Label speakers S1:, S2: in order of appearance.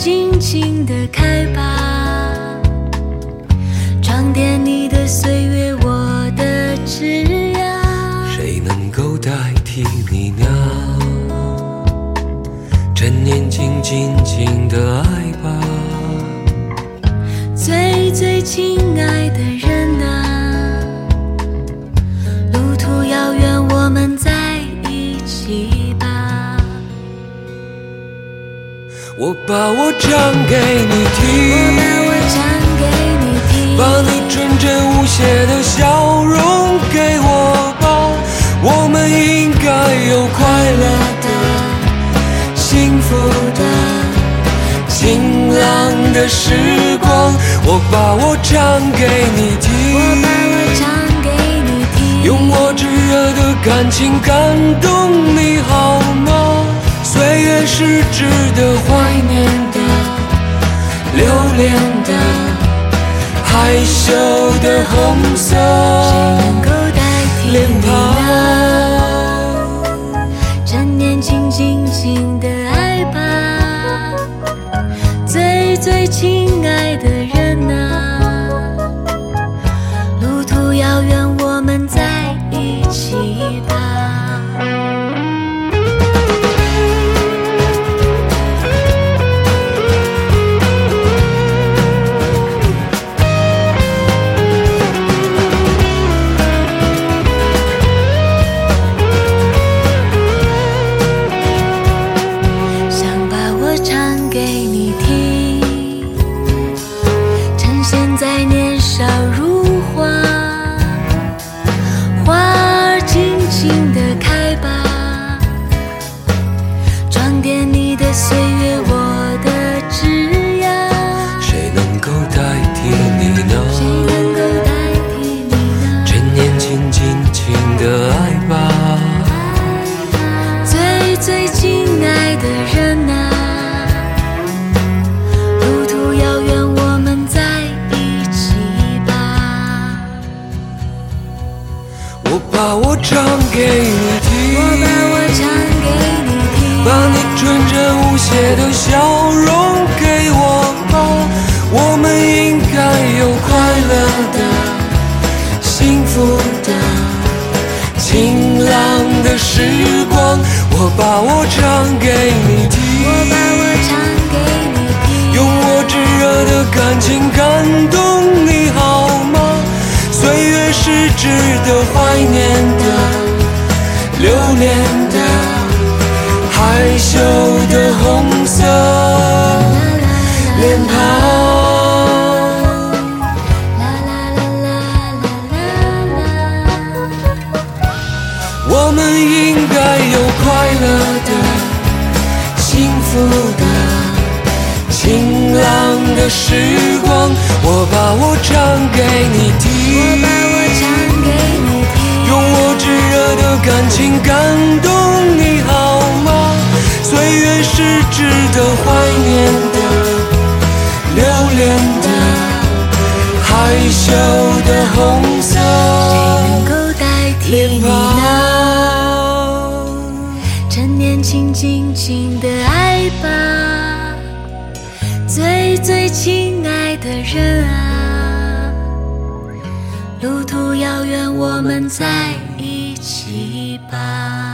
S1: 尽情地开吧，装点你的岁月，我的枝桠。
S2: 谁能够代替你呢？趁年轻，尽情地爱吧。
S1: 最最亲爱的人啊，路途遥远，我们在一起吧。
S2: 我把我唱给你听，把你纯真无邪的笑容给我吧。我们应该有快乐的、幸福的、晴朗的时光。我把我唱给你听，用我炙热的感情感动你好吗？岁月是值得怀念的、留恋的、害羞的红色脸庞。
S1: 趁年轻，尽情地爱吧，最最亲爱的人啊，路途遥远，我们在一起吧。现在年少如花，花儿尽情地开吧，装点你的岁月，我的枝桠。
S2: 谁能够代替你呢？趁年轻，尽情地爱吧。
S1: 最最亲爱的人啊，路途遥远，我们在
S2: 我把我唱给你听，把你纯真无邪的笑容给我吧。我们应该有快乐的、幸福的、晴朗的时光。我把我唱给你听，用我炙热的感情感动你好吗？岁月是值得怀念的、留恋的、害羞的红色脸庞。我们应该有快乐的、幸福的、晴朗的时光。我把我唱给你听，用我炙热的感情感动你好吗？岁月是值得怀念的、留恋的、害羞的红色脸庞。
S1: 趁年轻，尽情地爱吧，最最亲爱的人啊，路途遥远，我们在一起吧。